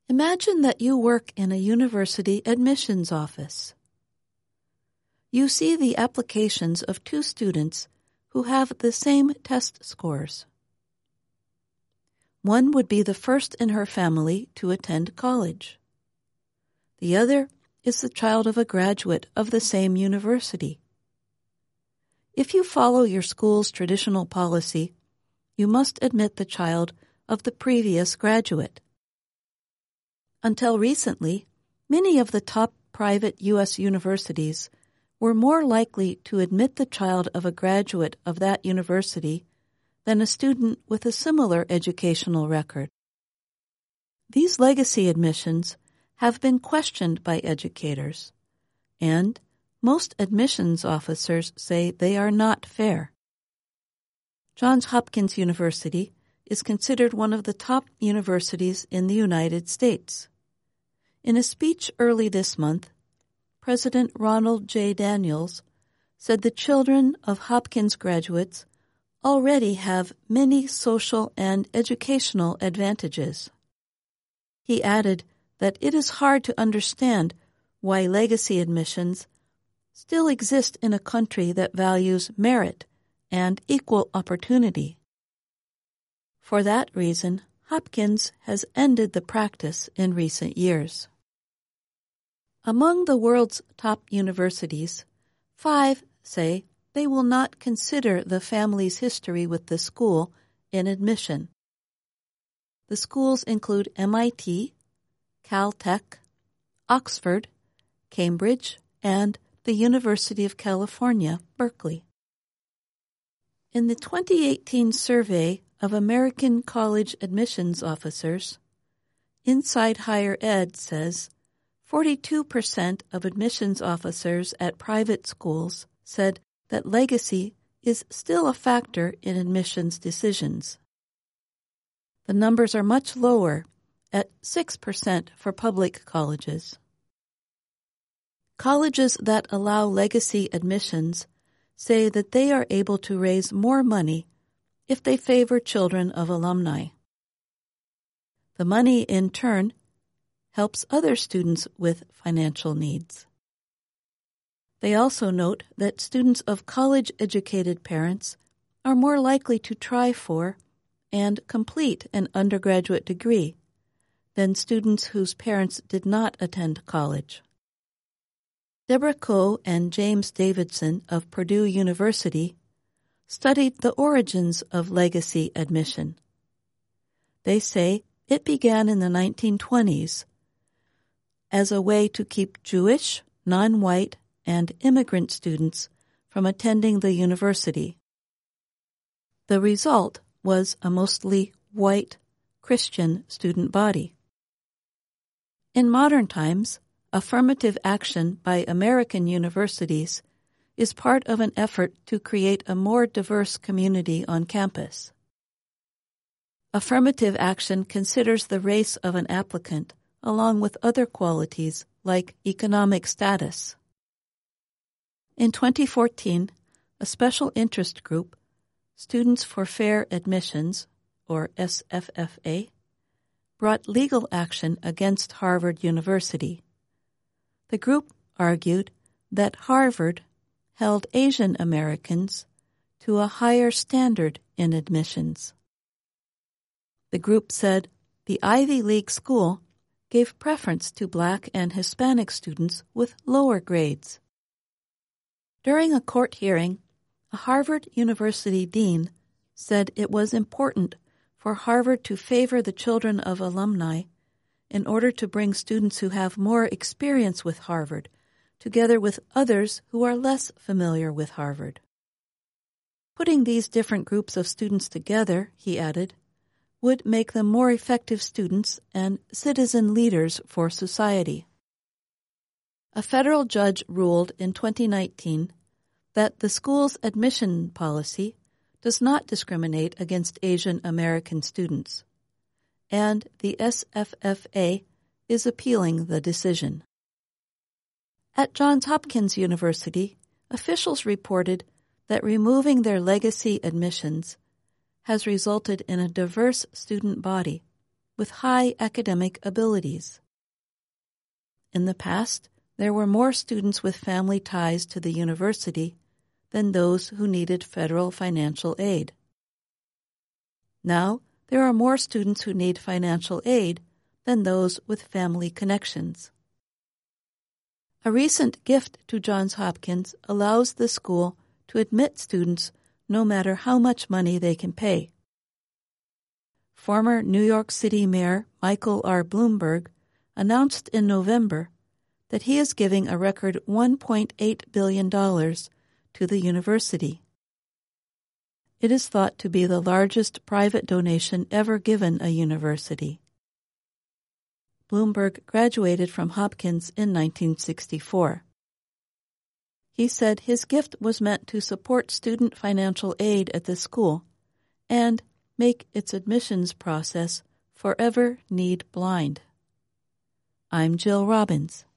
Imagine that you work in a university admissions office. You see the applications of two students who have the same test scores. One would be the first in her family to attend college. The other is the child of a graduate of the same university. If you follow your school's traditional policy, you must admit the child of the previous graduate. Until recently, many of the top private U.S. universities were more likely to admit the child of a graduate of that university than a student with a similar educational record. These legacy admissions have been questioned by educators, and most admissions officers say they are not fair. Johns Hopkins University is considered one of the top universities in the United States. In a speech early this month, President Ronald J. Daniels said the children of Hopkins graduates already have many social and educational advantages. He added that it is hard to understand why legacy admissions still exist in a country that values merit and equal opportunity. For that reason, Hopkins has ended the practice in recent years. Among the world's top universities, 5 say they will not consider the family's history with the school in admission. The schools include MIT, Caltech, Oxford, Cambridge, and the University of California, Berkeley. In the 2018 survey of American college admissions officers, Inside Higher Ed says 42% of admissions officers at private schools said that legacy is still a factor in admissions decisions. The numbers are much lower, at 6% for public colleges. Colleges that allow legacy admissions say that they are able to raise more money if they favor children of alumni. The money, in turn, helps other students with financial needs. They also note that students of college-educated parents are more likely to try for and complete an undergraduate degree than students whose parents did not attend college. Deborah Koh and James Davidson of Purdue University studied the origins of legacy admission. They say it began in the 1920s as a way to keep Jewish, non-white, and immigrant students from attending the university. The result was a mostly white Christian student body. In modern times, affirmative action by American universities is part of an effort to create a more diverse community on campus. Affirmative action considers the race of an applicant along with other qualities like economic status. In 2014, a special interest group, Students for Fair Admissions, or SFFA, brought legal action against Harvard University. The group argued that Harvard held Asian Americans to a higher standard in admissions. The group said the Ivy League school gave preference to Black and Hispanic students with lower grades. During a court hearing, a Harvard University dean said it was important for Harvard to favor the children of alumni in order to bring students who have more experience with Harvard together with others who are less familiar with Harvard. Putting these different groups of students together, he added, would make them more effective students and citizen leaders for society. A federal judge ruled in 2019 that the school's admission policy does not discriminate against Asian American students, and the SFFA is appealing the decision. At Johns Hopkins University, officials reported that removing their legacy admissions has resulted in a diverse student body, with high academic abilities. In the past, there were more students with family ties to the university than those who needed federal financial aid. Now, there are more students who need financial aid than those with family connections. A recent gift to Johns Hopkins allows the school to admit students no matter how much money they can pay. Former New York City Mayor Michael R. Bloomberg announced in November that he is giving a record $1.8 billion to the university. It is thought to be the largest private donation ever given a university. Bloomberg graduated from Hopkins in 1964. He said his gift was meant to support student financial aid at the school and make its admissions process forever need-blind. I'm Jill Robbins.